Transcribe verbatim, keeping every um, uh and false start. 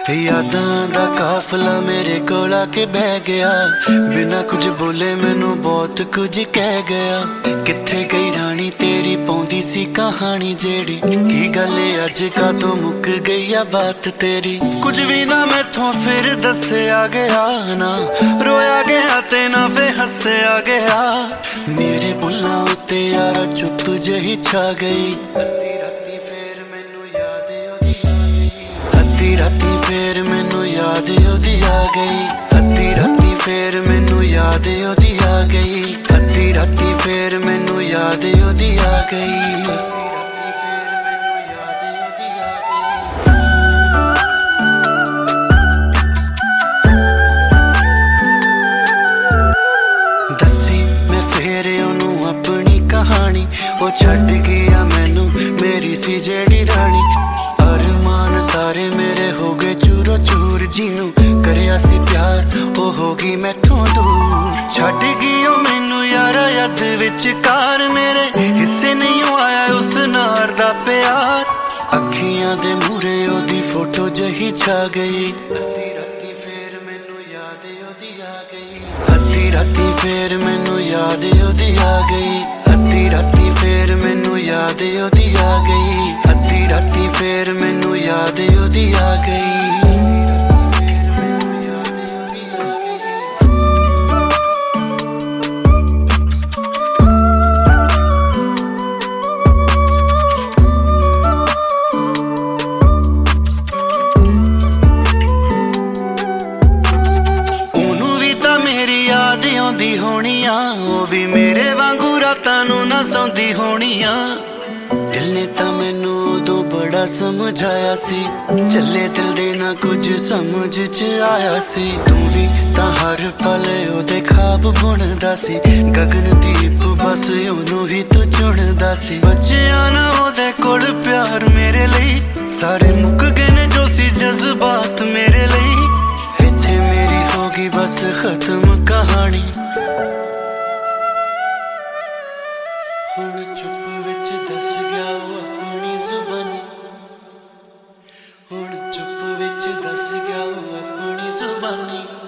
यादां दा काफला मेरे कोल आके बह गया, बिना कुछ बोले मैनू बहुत कुछ कह गया। किथे गई रानी तेरी पौंदी सी कहानी जेड़ी, की गल अज का तो मुक गई आ बात तेरी। कुछ भी ना मैथों फिर दस्या गया ना, रोया गया ते ना फिर हस्या गया। मेरे बुल्लां उत्ते यारा चुप जही छा गई। अद्धी राती फिर मैनू याद ओदी आ गई, अद्धी राती फिर मैनू याद ओदी आ गई, अद्धी राती फिर मैनू याद ओदी आ गई, अद्धी राती फिर मैनू याद ओदी आ गई। कहानी वो छड़ गया मैनू मेरी सी जेड़ी रानी, अरमान सारे मेरे हो गए चूरो चूर। जीनू करया सी प्यार वो होगी मैथों दूर, छड़ गई मैनू यारा याद विच कार। मेरे हिस्से नहीं आया उस नार दा प्यार, अखियां दे मूरे ओदी फोटो जही छा गई। अद्धी राती फिर मैनू याद ओदी आ गई, अद्धी राती फिर मैनू याद ओदी आ गई, अद्धी राती फिर मैनू याद ओदी आ गई, अद्धी राती फिर मैनू याद ओदी आ गई। आउंदी होनी आ वो भी मेरे वांगू रातां नूं ना सौंदी होनी आ। दिल ने तां मैनू उदों बड़ा समझाया सी, चले दिल दे ना कुछ समझ च आया सी। तू भी तां हर पल ओदे ख्वाब बुनदा सी, गगनदीप बस ओनू ही तू चुनदा सी। बचिया ना ओदे कोल प्यार मेरे लई, सारे मुक गए ने जो सी जज्बात मेरे लई। इत्थे मेरी होगी बस खत्म कहानी, हुण चुप विच दस गया वो अपनी जुबानी, हुण चुप विच दस गया वो अपनी जुबानी।